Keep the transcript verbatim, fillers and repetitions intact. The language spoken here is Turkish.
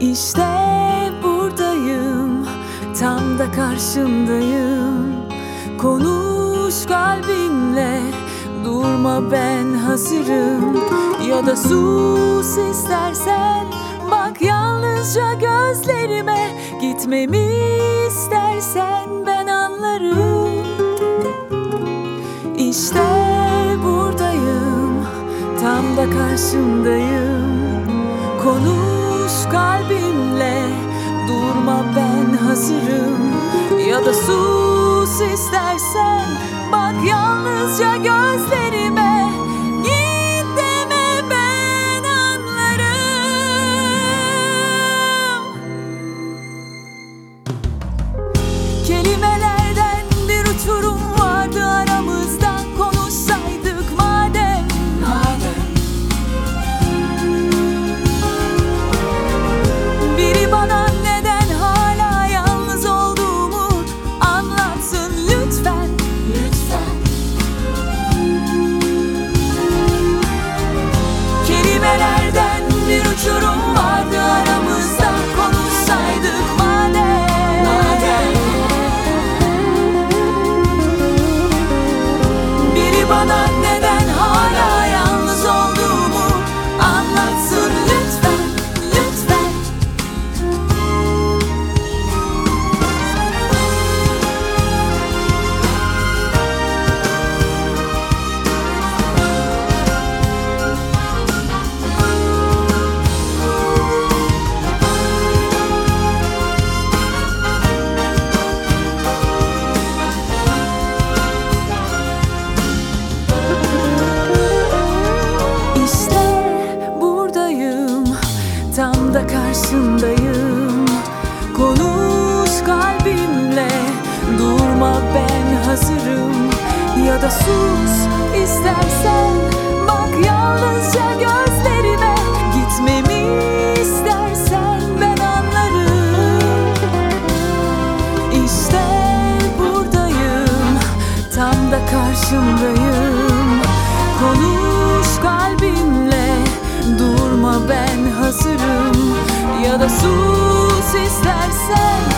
İşte buradayım, tam da karşındayım. Konuş kalbimle, durma ben hazırım. Ya da sus istersen, bak yalnızca gözlerime. Gitmemi istersen ben anlarım. İşte buradayım, tam da karşındayım. Konuş kalbimle, durma ben hazırım. Ya da sus istersen, bak yalnızca gözlerime. Git deme ben anlarım. Kelimelerden bir uçurum vardı aramızda. Konuşsaydık madem, madem. Biri bana neden hala yalnız olduğumu anlatsın lütfen, lütfen. Kelimelerden bir uçurum vardı aramızda. Konuşsaydık madem, madem. Biri bana neden hala yalnız olduğumu anlatsın lütfen, lütfen. İşte buradayım, tam da karşındayım. Konuş kalbimle, durma ben hazırım. Ya da sus istersen, bak yalnızca gözlerime. Gitmemi istersen ben anlarım. İşte buradayım, tam da karşındayım. Konuş kalbimle, durma ben hazırım. Ya da sus istersen,